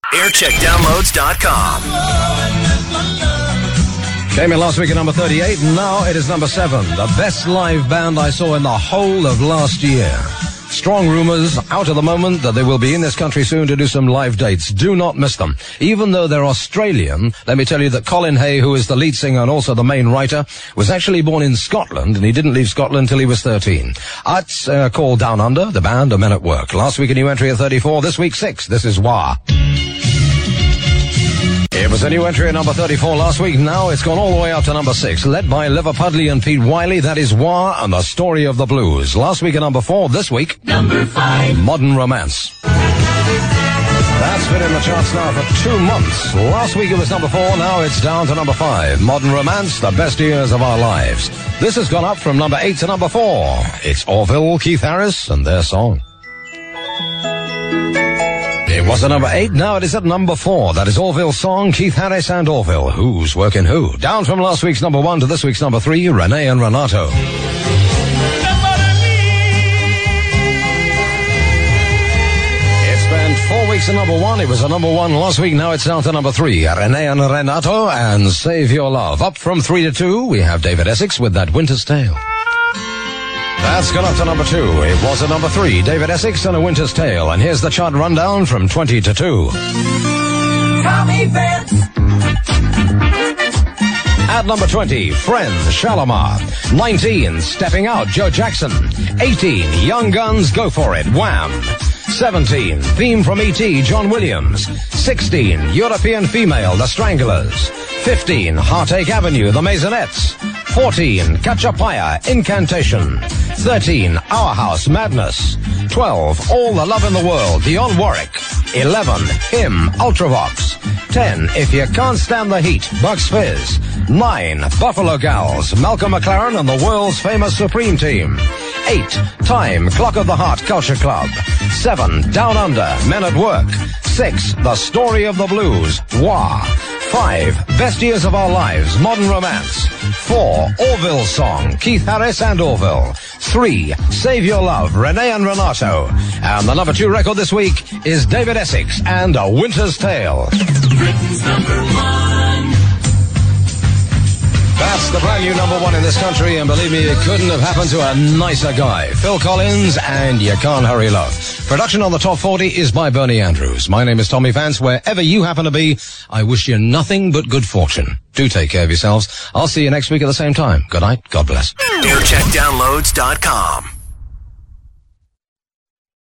Aircheckdownloads.com. Came in last week at number 38, and now it is number 7. The best live band I saw in the whole of last year. Strong rumours out at the moment that they will be in this country soon to do some live dates. Do not miss them. Even though they're Australian, let me tell you that Colin Hay, who is the lead singer and also the main writer, was actually born in Scotland, and he didn't leave Scotland until he was 13. It's called Down Under. The band are Men at Work. Last week a new entry at 34, this week 6. This is Wah. It was a new entry at number 34 last week. Now it's gone all the way up to number 6. Led by Liverpudley and Pete Wiley, that is Wah and the Story of the Blues. Last week at number 4, this week, number 5, Modern Romance. That's been in the charts now for 2 months. Last week it was number 4, now it's down to number 5. Modern Romance, the best years of our lives. This has gone up from number 8 to number 4. It's Orville, Keith Harris, and their song. It was at number 8, now it is at number 4. That is Orville's song, Keith Harris and Orville. Who's working who? Down from last week's number 1 to this week's number 3, Renee and Renato. It spent 4 weeks at number 1. It was at number 1 last week, now it's down to number 3. Renee and Renato and Save Your Love. Up from 3 to 2, we have David Essex with That Winter's Tale. That's gone up to number 2. It was at number 3, David Essex and A Winter's Tale. And here's the chart rundown from 20 to 2. Tommy Vance. At number 20, Friends, Shalimar. 19, Stepping Out, Joe Jackson. 18, Young Guns, Go For It, Wham. 17, Theme from E.T., John Williams. 16, European Female, The Stranglers. 15, Heartache Avenue, The Maisonettes. 14, Cachapaya, Incantation. 13, Our House, Madness. 12, All the Love in the World, Dionne Warwick. 11, Him, Ultravox. 10, If You Can't Stand the Heat, Bucks Fizz. 9, Buffalo Gals, Malcolm McLaren and the world's famous Supreme Team. 8, Time, Clock of the Heart, Culture Club. 7, Down Under, Men at Work. 6, The Story of the Blues, Wah. 5, Best Years of Our Lives, Modern Romance. 4, Orville's song, Keith Harris and Orville. 3, Save Your Love, Renee and Renato. And the number 2 record this week is David Essex and A Winter's Tale. Britain's number 1. That's the brand new number 1 in this country, and believe me, it couldn't have happened to a nicer guy. Phil Collins and You Can't Hurry Love. Production on the Top 40 is by Bernie Andrews. My name is Tommy Vance. Wherever you happen to be, I wish you nothing but good fortune. Do take care of yourselves. I'll see you next week at the same time. Good night. God bless. Aircheckdownloads.com.